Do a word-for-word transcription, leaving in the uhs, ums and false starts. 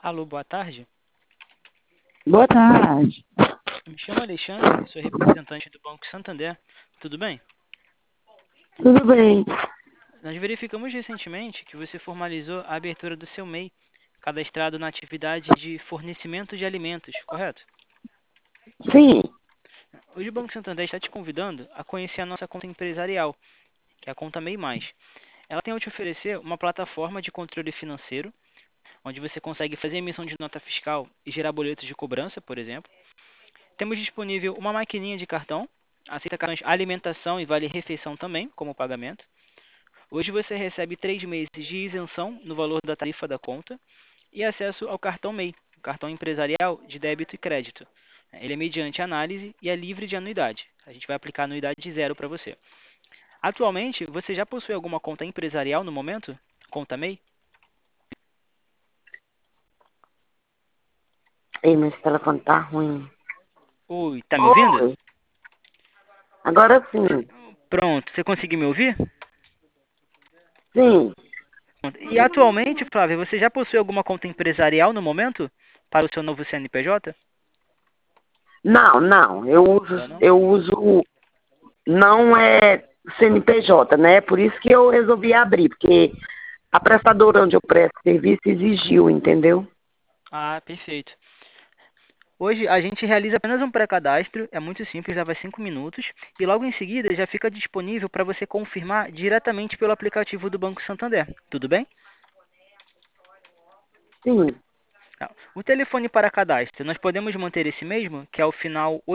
Alô, boa tarde. Boa tarde. Me chamo Alexandre, sou representante do Banco Santander. Tudo bem? Tudo bem? Nós verificamos recentemente que você formalizou a abertura do seu M E I, cadastrado na atividade de fornecimento de alimentos, correto? Sim, Hoje o Banco Santander está te convidando a conhecer a nossa conta empresarial, que é a conta M E I Mais. Ela tem a te oferecer uma plataforma de controle financeiro, onde você consegue fazer emissão de nota fiscal e gerar boletos de cobrança, por exemplo. Temos disponível uma maquininha de cartão, aceita cartões alimentação e vale refeição também, como pagamento. Hoje você recebe três meses de isenção no valor da tarifa da conta e acesso ao cartão M E I, o cartão empresarial de débito e crédito. Ele é mediante análise e é livre de anuidade. A gente vai aplicar anuidade zero para você. Atualmente, você já possui alguma conta empresarial no momento? Conta M E I? ei, meu telefone tá ruim. Oi, tá me ouvindo? Oi, agora sim. Pronto, você conseguiu me ouvir? Sim. Pronto. E atualmente, Flávia, você já possui alguma conta empresarial no momento para o seu novo C N P J? Não, não. Eu uso, Ainda não? eu uso, não é C N P J, né? Por isso que eu resolvi abrir, porque a prestadora onde eu presto serviço exigiu, entendeu? Ah, perfeito. Hoje a gente realiza apenas um pré-cadastro, é muito simples, leva cinco minutos, e logo em seguida já fica disponível para você confirmar diretamente pelo aplicativo do Banco Santander. Tudo bem? Sim. Tá. O telefone para cadastro, nós podemos manter esse mesmo, que é o final